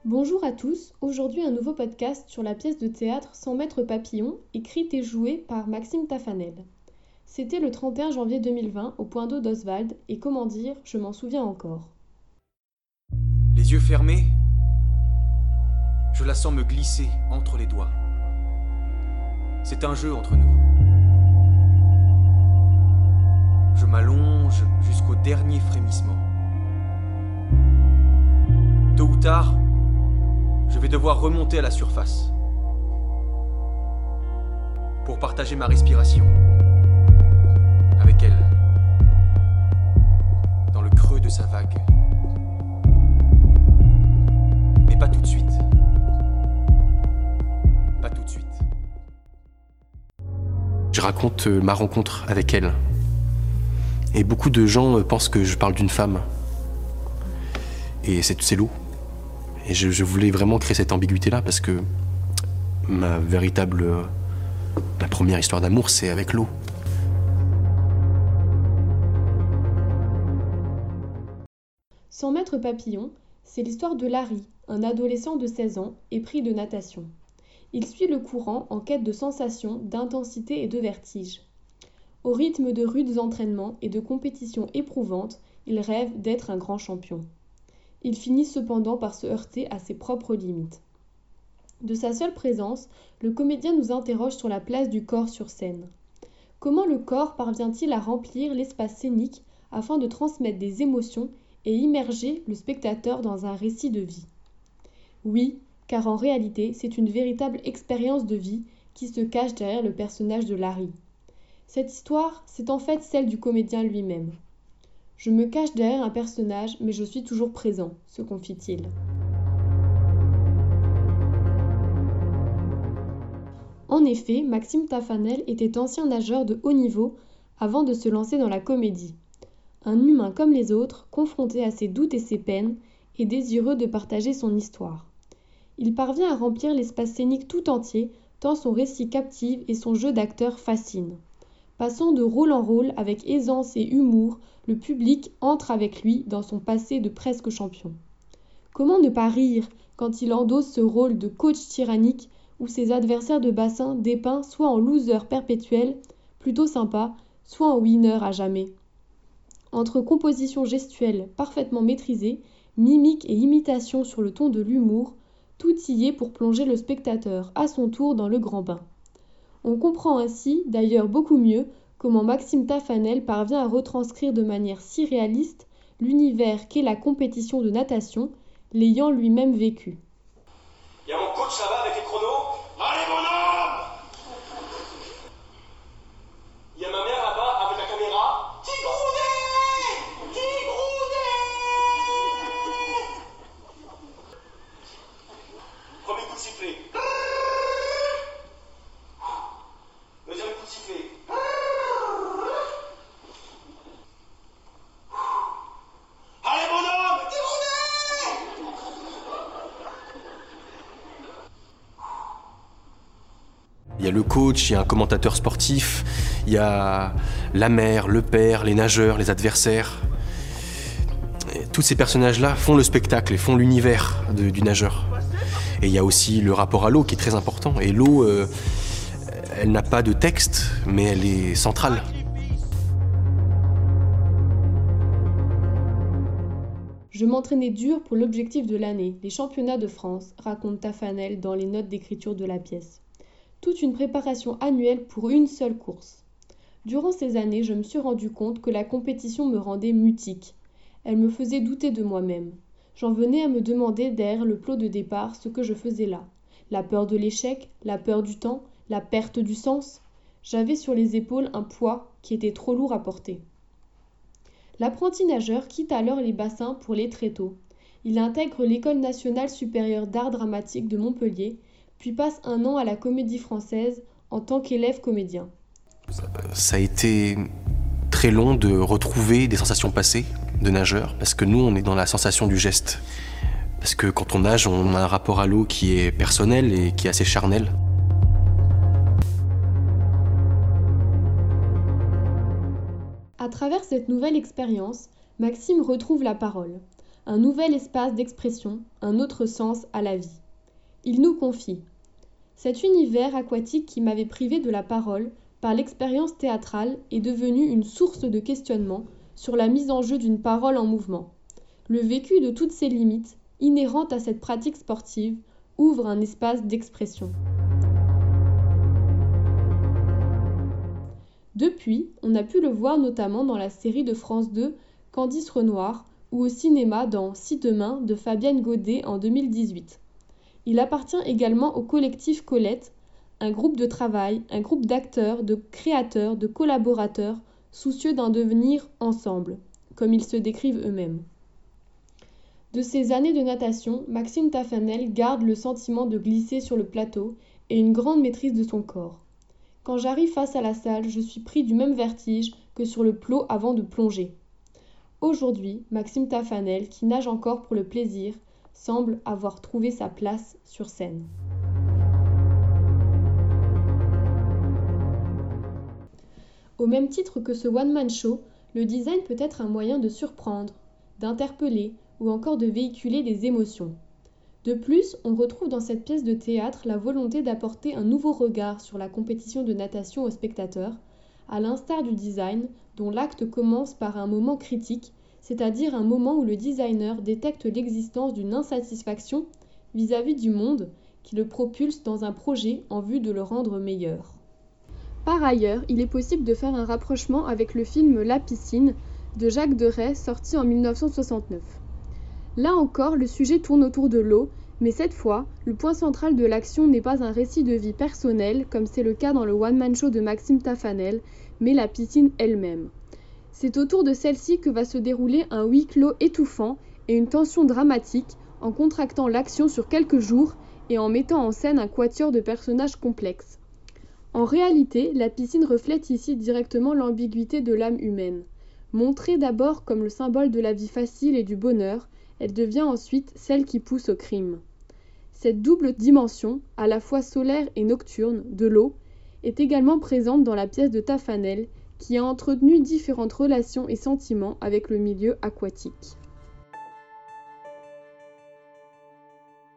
Bonjour à tous, aujourd'hui un nouveau podcast sur la pièce de théâtre 100 mètres papillon, écrite et jouée par Maxime Tafanel. C'était le 31 janvier 2020 au point d'eau d'Oswald et comment dire, je m'en souviens encore. Les yeux fermés, je la sens me glisser entre les doigts. C'est un jeu entre nous. Je m'allonge jusqu'au dernier frémissement. Tôt ou tard, je vais devoir remonter à la surface pour partager ma respiration avec elle, dans le creux de sa vague. Mais pas tout de suite. Pas tout de suite. Je raconte ma rencontre avec elle. Et beaucoup de gens pensent que je parle d'une femme. Et c'est l'eau. Et je voulais vraiment créer cette ambiguïté-là parce que ma première histoire d'amour, c'est avec l'eau. « 100 mètres papillon », c'est l'histoire de Larry, un adolescent de 16 ans, épris de natation. Il suit le courant en quête de sensations, d'intensité et de vertige. Au rythme de rudes entraînements et de compétitions éprouvantes, il rêve d'être un grand champion. Il finit cependant par se heurter à ses propres limites. De sa seule présence, le comédien nous interroge sur la place du corps sur scène. Comment le corps parvient-il à remplir l'espace scénique afin de transmettre des émotions et immerger le spectateur dans un récit de vie ? Oui, car en réalité, c'est une véritable expérience de vie qui se cache derrière le personnage de Larry. Cette histoire, c'est en fait celle du comédien lui-même. Je me cache derrière un personnage, mais je suis toujours présent, se confie-t-il. En effet, Maxime Tafanel était ancien nageur de haut niveau avant de se lancer dans la comédie. Un humain comme les autres, confronté à ses doutes et ses peines, et désireux de partager son histoire. Il parvient à remplir l'espace scénique tout entier, tant son récit captive et son jeu d'acteur fascine. Passant de rôle en rôle avec aisance et humour, le public entre avec lui dans son passé de presque champion. Comment ne pas rire quand il endosse ce rôle de coach tyrannique où ses adversaires de bassin dépeints soit en loser perpétuel, plutôt sympa, soit en winner à jamais. Entre composition gestuelle parfaitement maîtrisée, mimique et imitation sur le ton de l'humour, tout y est pour plonger le spectateur à son tour dans le grand bain. On comprend ainsi, d'ailleurs beaucoup mieux, comment Maxime Tafanel parvient à retranscrire de manière si réaliste l'univers qu'est la compétition de natation, l'ayant lui-même vécu. Il y a mon coach là-bas avec les chronos. Allez mon homme! Il y a ma mère là-bas avec la caméra. Tigrounet! Tigrounet! Premier coup de sifflet. Deuxième coup de sifflet. Allez mon homme! Tigrounet! Il y a le coach, il y a un commentateur sportif, il y a la mère, le père, les nageurs, les adversaires. Et tous ces personnages-là font le spectacle et font l'univers du nageur. Et il y a aussi le rapport à l'eau qui est très important. Et l'eau, elle n'a pas de texte, mais elle est centrale. Je m'entraînais dur pour l'objectif de l'année, les championnats de France, raconte Tafanel dans les notes d'écriture de la pièce. Toute une préparation annuelle pour une seule course. Durant ces années, je me suis rendu compte que la compétition me rendait mutique. Elle me faisait douter de moi-même. J'en venais à me demander derrière le plot de départ ce que je faisais là. La peur de l'échec, la peur du temps, la perte du sens. J'avais sur les épaules un poids qui était trop lourd à porter. L'apprenti nageur quitte alors les bassins pour les tréteaux. Il intègre l'École nationale supérieure d'art dramatique de Montpellier, puis passe 1 an à la Comédie Française en tant qu'élève comédien. Ça a été très long de retrouver des sensations passées de nageur, parce que nous, on est dans la sensation du geste. Parce que quand on nage, on a un rapport à l'eau qui est personnel et qui est assez charnel. À travers cette nouvelle expérience, Maxime retrouve la parole. un nouvel espace d'expression, un autre sens à la vie. Il nous confie « Cet univers aquatique qui m'avait privé de la parole par l'expérience théâtrale est devenu une source de questionnement sur la mise en jeu d'une parole en mouvement. Le vécu de toutes ses limites, inhérentes à cette pratique sportive, ouvre un espace d'expression. » Depuis, on a pu le voir notamment dans la série de France 2 Candice Renoir ou au cinéma dans Si demain de Fabienne Godet en 2018. Il appartient également au collectif Colette, un groupe de travail, un groupe d'acteurs, de créateurs, de collaborateurs soucieux d'un devenir ensemble, comme ils se décrivent eux-mêmes. De ces années de natation, Maxime Tafanel garde le sentiment de glisser sur le plateau et une grande maîtrise de son corps. Quand j'arrive face à la salle, je suis pris du même vertige que sur le plot avant de plonger. Aujourd'hui, Maxime Tafanel, qui nage encore pour le plaisir, semble avoir trouvé sa place sur scène. Au même titre que ce one-man show, le design peut être un moyen de surprendre, d'interpeller ou encore de véhiculer des émotions. De plus, on retrouve dans cette pièce de théâtre la volonté d'apporter un nouveau regard sur la compétition de natation aux spectateurs, à l'instar du design dont l'acte commence par un moment critique, c'est-à-dire un moment où le designer détecte l'existence d'une insatisfaction vis-à-vis du monde qui le propulse dans un projet en vue de le rendre meilleur. Par ailleurs, il est possible de faire un rapprochement avec le film La piscine de Jacques Deray sorti en 1969. Là encore, le sujet tourne autour de l'eau, mais cette fois, le point central de l'action n'est pas un récit de vie personnel, comme c'est le cas dans le one-man show de Maxime Tafanel, mais la piscine elle-même. C'est autour de celle-ci que va se dérouler un huis clos étouffant et une tension dramatique en contractant l'action sur quelques jours et en mettant en scène un quatuor de personnages complexes. En réalité, la piscine reflète ici directement l'ambiguïté de l'âme humaine. Montrée d'abord comme le symbole de la vie facile et du bonheur, elle devient ensuite celle qui pousse au crime. Cette double dimension, à la fois solaire et nocturne, de l'eau, est également présente dans la pièce de Tafanel, qui a entretenu différentes relations et sentiments avec le milieu aquatique.